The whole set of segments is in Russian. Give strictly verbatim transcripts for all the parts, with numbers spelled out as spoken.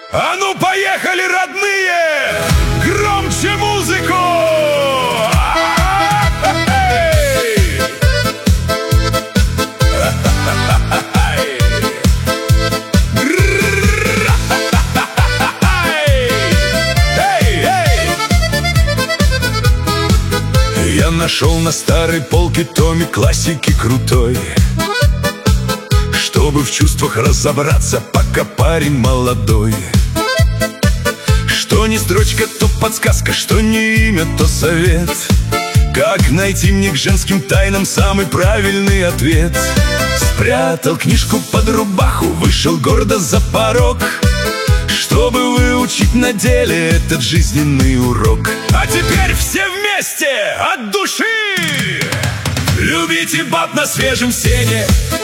А ну поехали, родные! Громче музыку! Я нашел на старой полке томик классики крутой, чтобы в чувствах разобраться, пока парень молодой. Что не строчка, то подсказка, что не имя, то совет. Как найти мне к женским тайнам самый правильный ответ? Спрятал книжку под рубаху, вышел гордо за порог, чтобы выучить на деле этот жизненный урок. А теперь все вместе от души любите баб на свежем сене.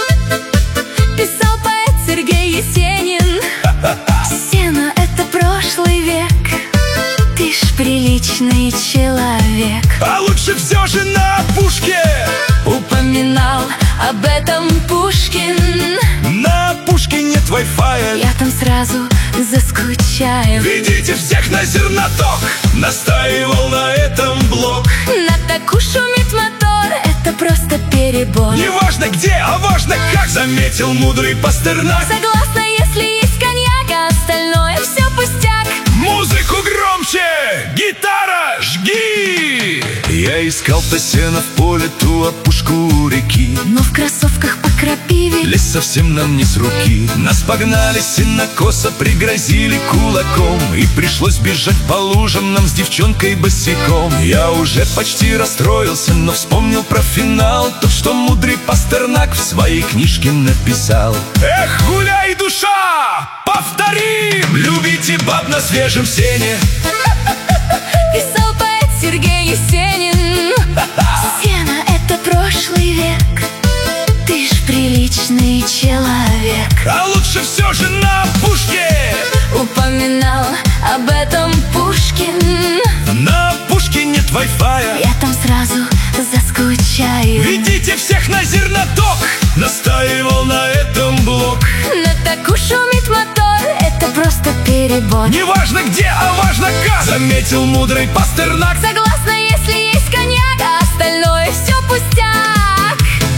Писал поэт Сергей Есенин. Сено — это прошлый век. Ты ж приличный человек. А лучше все же на опушке Упоминал об этом Пушкин. На опушке нет вай-фая, Я там сразу заскучаю. ведите всех на зерноток, настаивал на этом блок. На таку шумит мотор, это просто перебор. Не важно где, а важно как, заметил мудрый Пастернак. Согласна, если есть коньяк, а остальное все пустяк. Музыку громче, гитара, жги! Я искал-то сено в поле, ту опушку у реки, Но в кроссовках по крапиве лес совсем нам не с руки. Нас погнали сенокоса, пригрозили кулаком, и пришлось бежать по лужам нам с девчонкой босиком. Я уже почти расстроился, но вспомнил про финал, тот, что мудрый Пастернак в своей книжке написал. Эх, гуляй, душа, повторим! Любите баб на свежем сене. писал поэт Сергей Есенин. Сено — это прошлый век. Ты ж приличный человек. А лучше все же на опушке Упоминал об этом Пушкин. На опушке нет вай-фая, Я там сразу заскучаю. ведите всех на зерноток, настаивал на этом блок. На таку шумит мотор, это просто перебор. Не важно где, а важно как, заметил мудрый Пастернак. Согласна, если есть коньяк, а остальное все пустяк.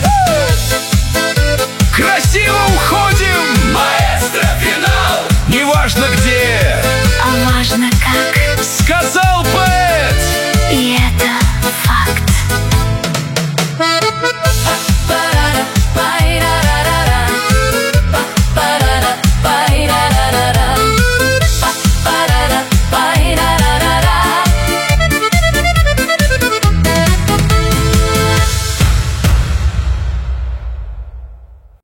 Красиво уходим, маэстро, финал. Не важно где, А важно как. сказал